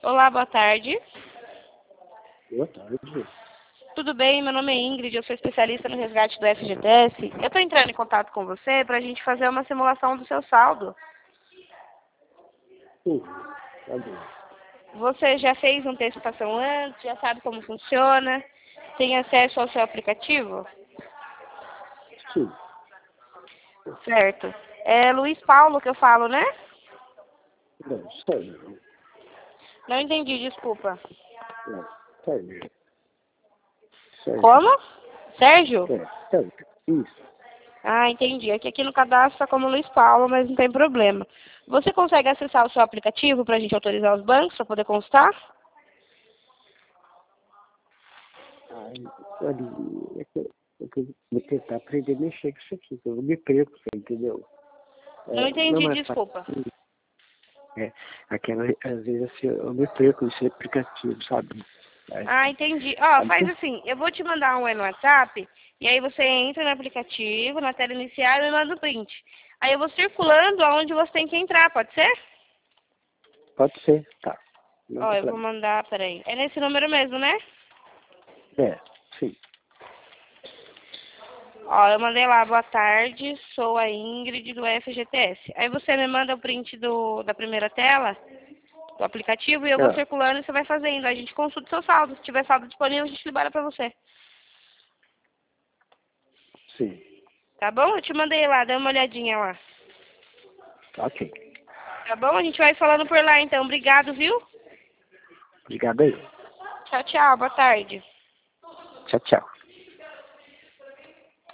Olá, boa tarde. Boa tarde. Tudo bem? Meu nome é Ingrid, eu sou especialista no resgate do FGTS. Eu estou entrando em contato com você para a gente fazer uma simulação do seu saldo. Sim, tá bom. Você já fez uma antecipação antes? Já sabe como funciona? Tem acesso ao seu aplicativo? Sim, Certo. É Luiz Paulo que eu falo, né? não, Sérgio. Não entendi, desculpa. Não, Sérgio. Sérgio. Como? Sérgio? Sérgio. Isso. Ah, entendi. Aqui no cadastro está como Luiz Paulo, mas não tem problema. Você consegue acessar o seu aplicativo para a gente autorizar os bancos, para poder constar? Ai, olha, eu vou tentar aprender a mexer com isso aqui, que eu me perco, você entendeu? Não entendi, Mas desculpa. às vezes assim, eu me perco nesse aplicativo, sabe? Ah, entendi. Ó, faz assim, eu vou te mandar um no WhatsApp, e aí você entra no aplicativo, na tela inicial e manda o print. Aí eu vou circulando aonde você tem que entrar, pode ser? Pode ser, tá. Não Ó, tem eu vou problema. mandar, peraí. É nesse número mesmo, né? Sim. Ó, eu mandei lá, boa tarde, sou a Ingrid do FGTS. Aí você me manda o print da primeira tela, do aplicativo, e eu vou Ah, circulando e você vai fazendo. Aí a gente consulta o seu saldo. Se tiver saldo disponível, a gente libera pra você. sim. Tá bom? Eu te mandei lá, dá uma olhadinha lá. Ok. Tá bom? A gente vai falando por lá então. Obrigado, viu? Obrigado aí. Tchau, tchau. Boa tarde. Tchau, tchau.